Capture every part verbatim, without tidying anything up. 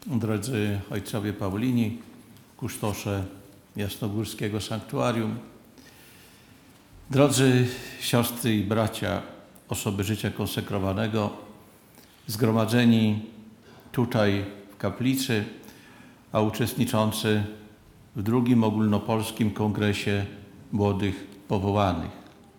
drodzy ojcowie Paulini, kustosze Jasnogórskiego Sanktuarium, drodzy siostry i bracia, osoby życia konsekrowanego, zgromadzeni tutaj w kaplicy, a uczestniczący w drugim ogólnopolskim kongresie młodych powołanych.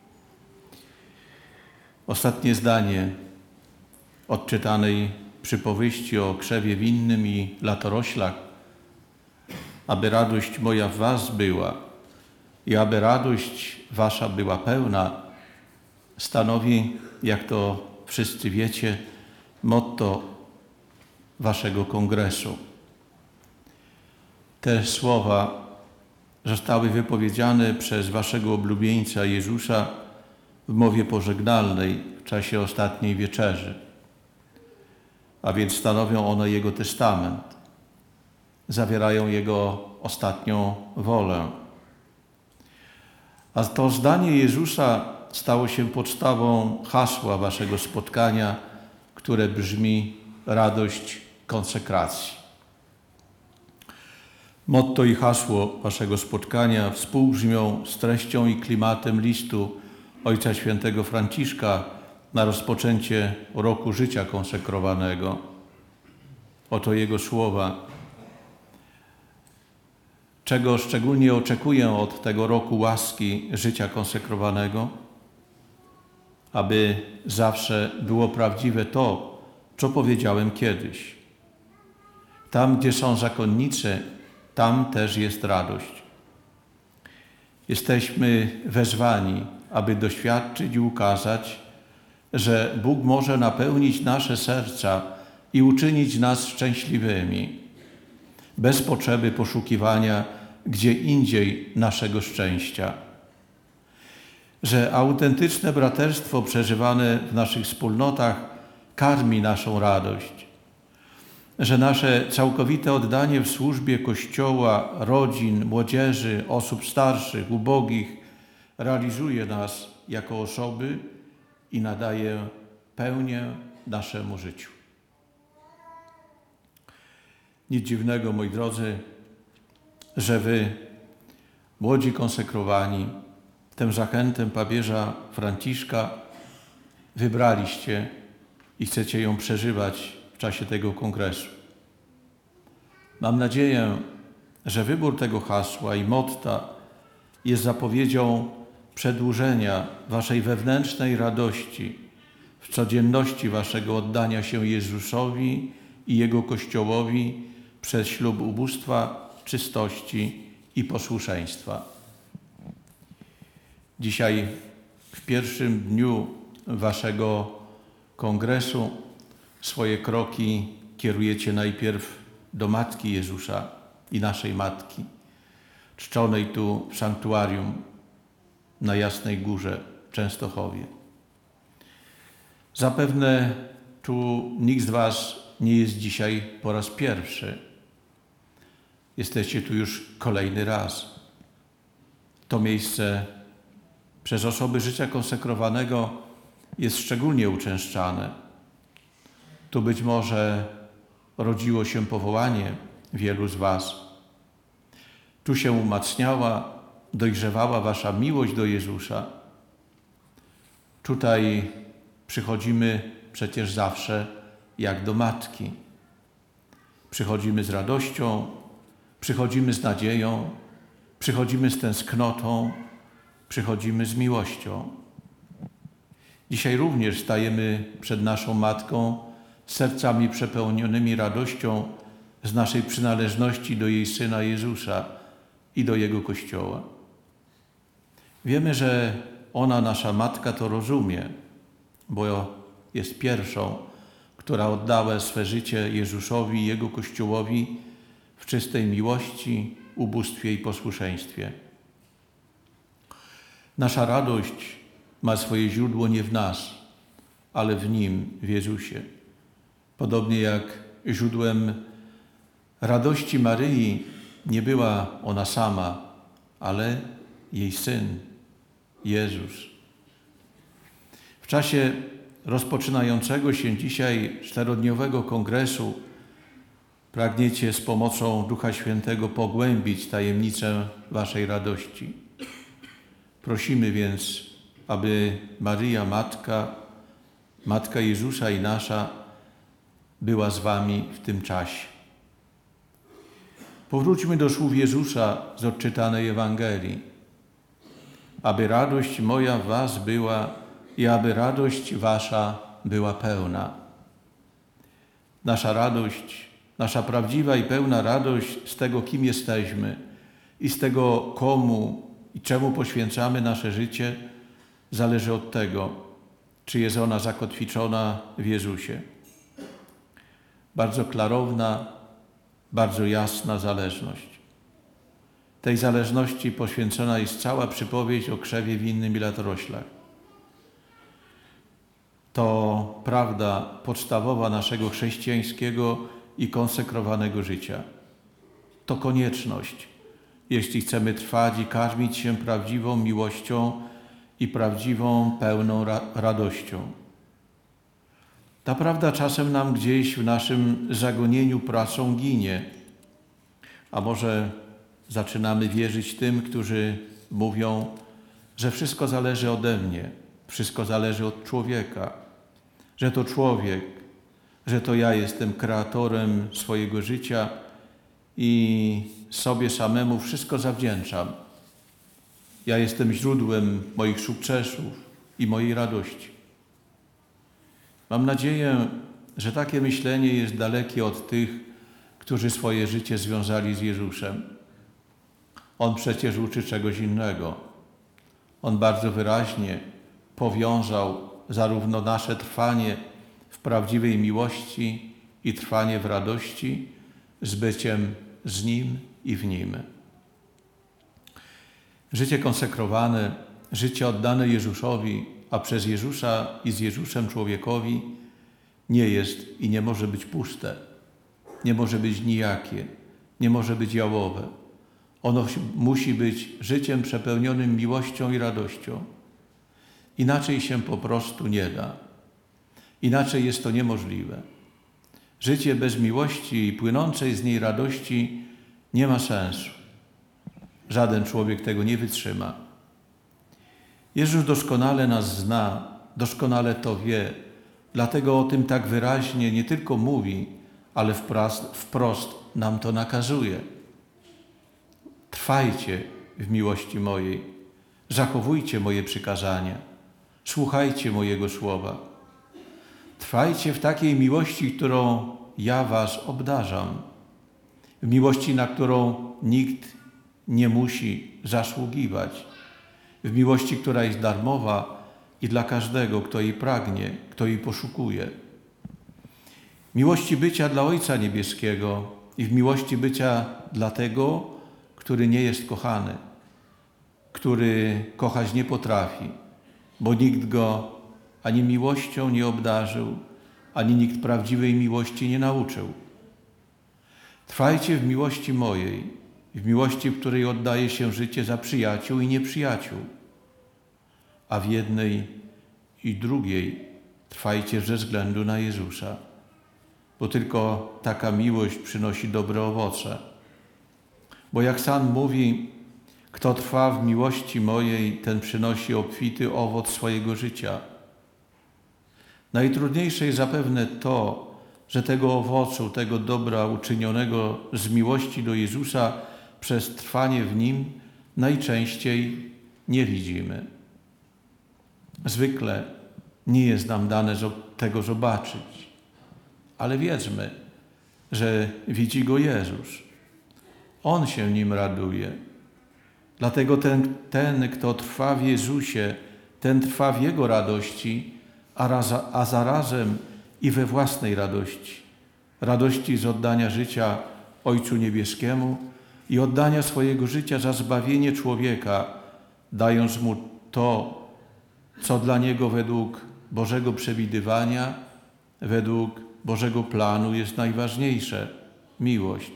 Ostatnie zdanie odczytanej przypowieści o krzewie winnym i latoroślach, aby radość moja w was była i aby radość wasza była pełna, stanowi, jak to wszyscy wiecie, motto waszego kongresu. Te słowa zostały wypowiedziane przez waszego oblubieńca Jezusa w mowie pożegnalnej w czasie ostatniej wieczerzy, a więc stanowią one Jego testament, zawierają Jego ostatnią wolę. A to zdanie Jezusa stało się podstawą hasła waszego spotkania, które brzmi: radość konsekracji. Motto i hasło waszego spotkania współbrzmią z treścią i klimatem listu Ojca Świętego Franciszka na rozpoczęcie roku życia konsekrowanego. Oto jego słowa. Czego szczególnie oczekuję od tego roku łaski życia konsekrowanego? Aby zawsze było prawdziwe to, co powiedziałem kiedyś. Tam, gdzie są zakonnice, tam też jest radość. Jesteśmy wezwani, aby doświadczyć i ukazać, że Bóg może napełnić nasze serca i uczynić nas szczęśliwymi, bez potrzeby poszukiwania gdzie indziej naszego szczęścia. Że autentyczne braterstwo przeżywane w naszych wspólnotach karmi naszą radość. Że nasze całkowite oddanie w służbie Kościoła, rodzin, młodzieży, osób starszych, ubogich realizuje nas jako osoby i nadaje pełnię naszemu życiu. Nic dziwnego, moi drodzy, że wy, młodzi konsekrowani, tę zachętę papieża Franciszka wybraliście i chcecie ją przeżywać w czasie tego kongresu. Mam nadzieję, że wybór tego hasła i motta jest zapowiedzią przedłużenia waszej wewnętrznej radości w codzienności waszego oddania się Jezusowi i Jego Kościołowi przez ślub ubóstwa, czystości i posłuszeństwa. Dzisiaj, w pierwszym dniu waszego kongresu, swoje kroki kierujecie najpierw do Matki Jezusa i naszej Matki, czczonej tu w sanktuarium na Jasnej Górze w Częstochowie. Zapewne tu nikt z was nie jest dzisiaj po raz pierwszy. Jesteście tu już kolejny raz. To miejsce przez osoby życia konsekrowanego jest szczególnie uczęszczane. Tu być może rodziło się powołanie wielu z was. Tu się umacniała, dojrzewała wasza miłość do Jezusa. Tutaj przychodzimy przecież zawsze jak do Matki. Przychodzimy z radością, przychodzimy z nadzieją, przychodzimy z tęsknotą, przychodzimy z miłością. Dzisiaj również stajemy przed naszą Matką z sercami przepełnionymi radością z naszej przynależności do jej Syna Jezusa i do Jego Kościoła. Wiemy, że ona, nasza Matka, to rozumie, bo jest pierwszą, która oddała swe życie Jezusowi i Jego Kościołowi w czystej miłości, ubóstwie i posłuszeństwie. Nasza radość ma swoje źródło nie w nas, ale w Nim, w Jezusie. Podobnie jak źródłem radości Maryi nie była ona sama, ale jej Syn, Jezus. W czasie rozpoczynającego się dzisiaj czterodniowego kongresu Pragniecie z pomocą Ducha Świętego pogłębić tajemnicę waszej radości. Prosimy więc, aby Maryja, Matka, Matka Jezusa i nasza, była z wami w tym czasie. Powróćmy do słów Jezusa z odczytanej Ewangelii. Aby radość moja w was była i aby radość wasza była pełna. Nasza radość, nasza prawdziwa i pełna radość z tego, kim jesteśmy i z tego, komu i czemu poświęcamy nasze życie, zależy od tego, czy jest ona zakotwiczona w Jezusie. Bardzo klarowna, bardzo jasna zależność. Tej zależności poświęcona jest cała przypowieść o krzewie winnym i latoroślach. To prawda podstawowa naszego chrześcijańskiego i konsekrowanego życia. To konieczność, jeśli chcemy trwać i karmić się prawdziwą miłością i prawdziwą, pełną ra- radością. Ta prawda czasem nam gdzieś w naszym zagonieniu pracą ginie, a może zaczynamy wierzyć tym, którzy mówią, że wszystko zależy ode mnie, wszystko zależy od człowieka, że to człowiek, że to ja jestem kreatorem swojego życia i sobie samemu wszystko zawdzięczam. Ja jestem źródłem moich sukcesów i mojej radości. Mam nadzieję, że takie myślenie jest dalekie od tych, którzy swoje życie związali z Jezusem. On przecież uczy czegoś innego. On bardzo wyraźnie powiązał zarówno nasze trwanie w prawdziwej miłości i trwanie w radości z byciem z Nim i w Nim. Życie konsekrowane, życie oddane Jezusowi, a przez Jezusa i z Jezusem człowiekowi nie jest i nie może być puste, nie może być nijakie, nie może być jałowe. Ono musi być życiem przepełnionym miłością i radością. Inaczej się po prostu nie da. Inaczej jest to niemożliwe. Życie bez miłości i płynącej z niej radości nie ma sensu. Żaden człowiek tego nie wytrzyma. Jezus doskonale nas zna, doskonale to wie, dlatego o tym tak wyraźnie nie tylko mówi, ale wprost, wprost nam to nakazuje. Trwajcie w miłości mojej, zachowujcie moje przykazania, słuchajcie mojego słowa. Trwajcie w takiej miłości, którą ja was obdarzam, w miłości, na którą nikt nie musi zasługiwać, w miłości, która jest darmowa i dla każdego, kto jej pragnie, kto jej poszukuje. Miłości bycia dla Ojca Niebieskiego i w miłości bycia dla tego, który nie jest kochany, który kochać nie potrafi, bo nikt go ani miłością nie obdarzył, ani nikt prawdziwej miłości nie nauczył. Trwajcie w miłości mojej, w miłości, w której oddaje się życie za przyjaciół i nieprzyjaciół, a w jednej i drugiej trwajcie ze względu na Jezusa, bo tylko taka miłość przynosi dobre owoce. Bo jak sam mówi, kto trwa w miłości mojej, ten przynosi obfity owoc swojego życia. Najtrudniejsze jest zapewne to, że tego owocu, tego dobra uczynionego z miłości do Jezusa przez trwanie w Nim najczęściej nie widzimy. Zwykle nie jest nam dane tego zobaczyć, ale wiedzmy, że widzi go Jezus. On się nim raduje. Dlatego ten, ten kto trwa w Jezusie, ten trwa w Jego radości, a, raz, a zarazem i we własnej radości. Radości z oddania życia Ojcu Niebieskiemu i oddania swojego życia za zbawienie człowieka, dając mu to, co dla niego według Bożego przewidywania, według Bożego planu jest najważniejsze – miłość.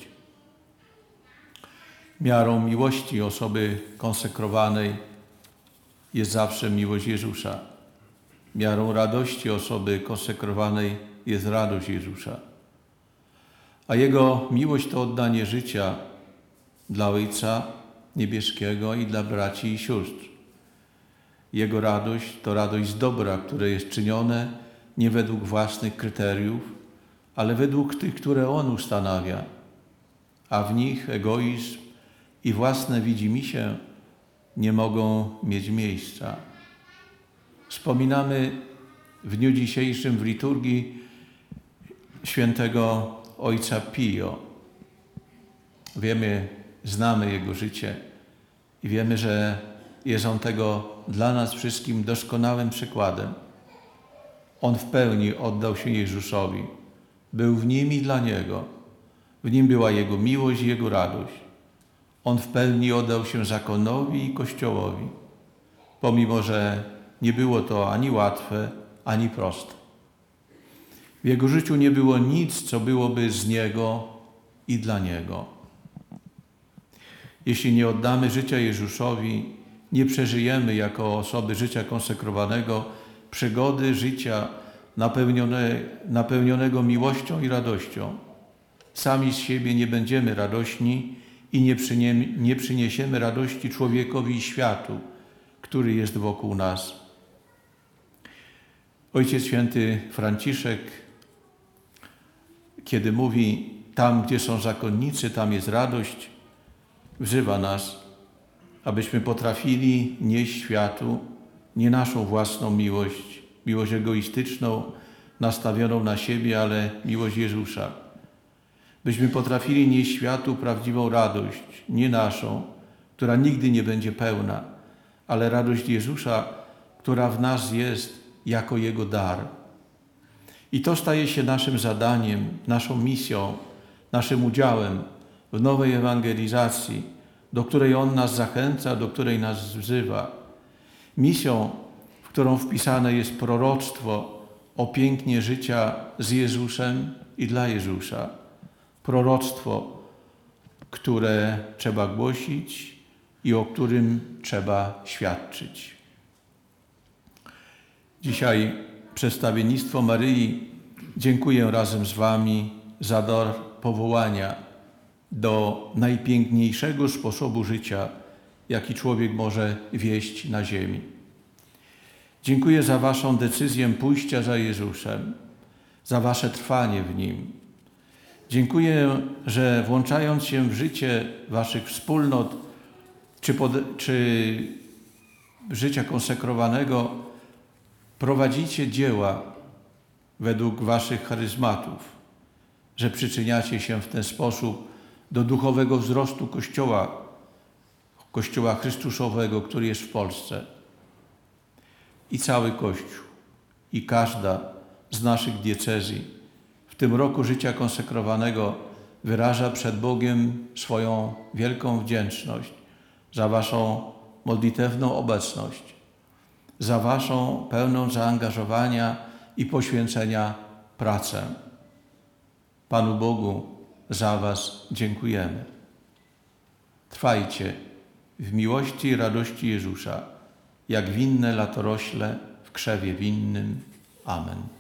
Miarą miłości osoby konsekrowanej jest zawsze miłość Jezusa. Miarą radości osoby konsekrowanej jest radość Jezusa. a Jego miłość to oddanie życia dla Ojca Niebieskiego i dla braci i sióstr. Jego radość to radość z dobra, które jest czynione nie według własnych kryteriów, ale według tych, które On ustanawia, a w nich egoizm i własne widzimisię nie mogą mieć miejsca. Wspominamy w dniu dzisiejszym w liturgii świętego ojca Pio. Wiemy, znamy jego życie i wiemy, że jest on tego dla nas wszystkim doskonałym przykładem. On w pełni oddał się Jezusowi. Był w nim i dla Niego. W nim była Jego miłość i Jego radość. On w pełni oddał się zakonowi i Kościołowi, pomimo że nie było to ani łatwe, ani proste. W Jego życiu nie było nic, co byłoby z Niego i dla Niego. Jeśli nie oddamy życia Jezusowi, nie przeżyjemy jako osoby życia konsekrowanego przygody życia napełnione, napełnionego miłością i radością. Sami z siebie nie będziemy radośni i nie, przynie, nie przyniesiemy radości człowiekowi i światu, który jest wokół nas. Ojciec Święty Franciszek, kiedy mówi, tam gdzie są zakonnicy, tam jest radość, wzywa nas, abyśmy potrafili nieść światu nie naszą własną miłość, miłość egoistyczną, nastawioną na siebie, ale miłość Jezusa. Byśmy potrafili nieść światu prawdziwą radość, nie naszą, która nigdy nie będzie pełna, ale radość Jezusa, która w nas jest jako Jego dar. I to staje się naszym zadaniem, naszą misją, naszym udziałem w nowej ewangelizacji, do której On nas zachęca, do której nas wzywa. Misją, w którą wpisane jest proroctwo o pięknie życia z Jezusem i dla Jezusa. Proroctwo, które trzeba głosić i o którym trzeba świadczyć. Dzisiaj przedstawiennictwo Maryi dziękuję razem z Wami za dar powołania do najpiękniejszego sposobu życia, jaki człowiek może wieść na ziemi. Dziękuję za Waszą decyzję pójścia za Jezusem, za Wasze trwanie w Nim. Dziękuję, że włączając się w życie Waszych wspólnot czy, pod, czy życia konsekrowanego, prowadzicie dzieła według Waszych charyzmatów, że przyczyniacie się w ten sposób do duchowego wzrostu Kościoła, Kościoła Chrystusowego, który jest w Polsce. I cały Kościół, i każda z naszych diecezji w tym roku życia konsekrowanego wyraża przed Bogiem swoją wielką wdzięczność za Waszą modlitewną obecność, za Waszą pełną zaangażowania i poświęcenia pracę. Panu Bogu za Was dziękujemy. Trwajcie w miłości i radości Jezusa, jak winne latorośle w krzewie winnym. Amen.